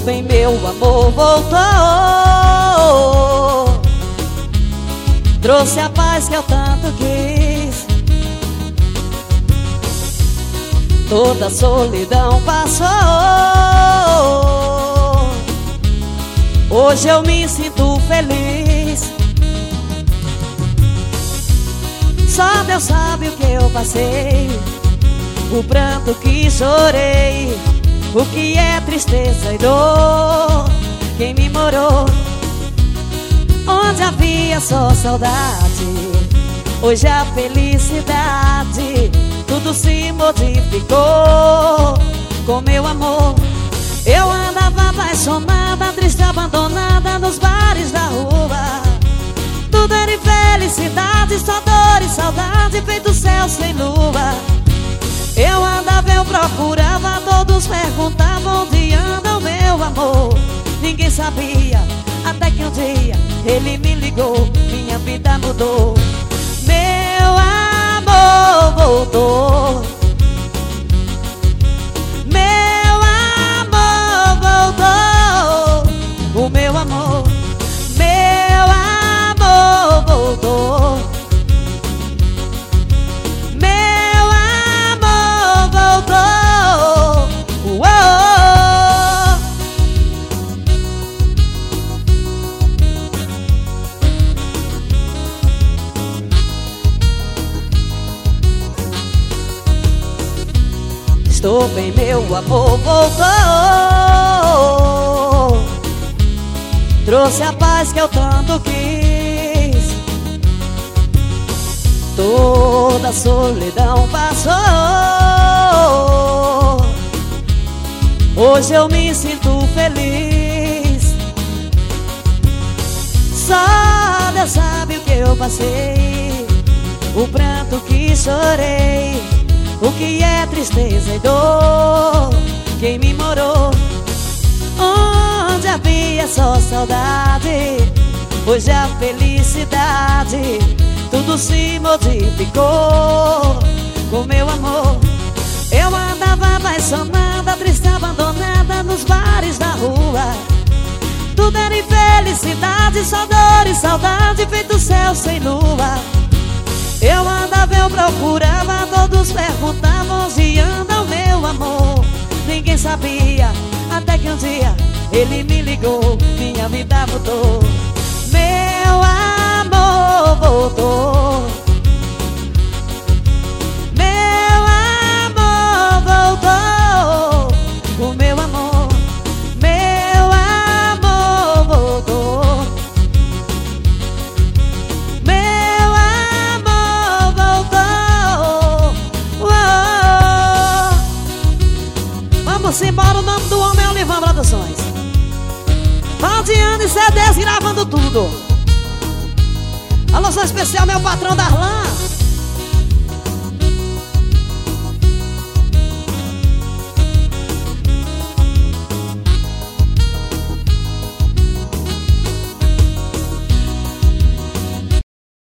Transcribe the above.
bem, meu amor voltou. Trouxe a paz que eu tanto quis. Toda a solidão passou. Hoje eu me sinto feliz. Só Deus sabe o que eu passei, o pranto que chorei, o que é tristeza e dor. Quem me morou onde havia só saudade, hoje a felicidade, tudo se modificou com meu amor. Eu andava apaixonada, triste, abandonada nos bares da rua. Tudo era infelicidade, só dor e saudade, feito céu sem lua. Eu andava, eu procurava, todos perguntavam onde anda o meu amor. Ninguém sabia, até que um dia ele me ligou, minha vida mudou. Meu amor voltou. Meu amor voltou. O meu amor. Meu amor voltou. Meu amor voltou. Uou. Estou bem, meu amor voltou. Trouxe a paz que eu tanto quis. Toda a solidão passou. Hoje eu me sinto feliz. Só Deus sabe o que eu passei, o pranto que chorei, o que é tristeza e dor. Quem me morou onde havia só saudade, hoje a felicidade, tudo se modificou com meu amor. Eu andava apaixonada, triste, abandonada nos bares da rua. Tudo era infelicidade, só dor e saudade, feito céu sem lua. Eu andava, eu procurava, todos perguntavam onde anda o meu amor. Ninguém sabia, até que um dia ele me ligou, minha vida mudou. Meu amor voltou. Meu amor voltou. O meu amor. Meu amor voltou. Meu amor voltou. Uou. Vamos embora, o nome do homem é Olivão Produções. Valdiano e C10 gravando tudo. Alô, só especial, meu patrão Darlan.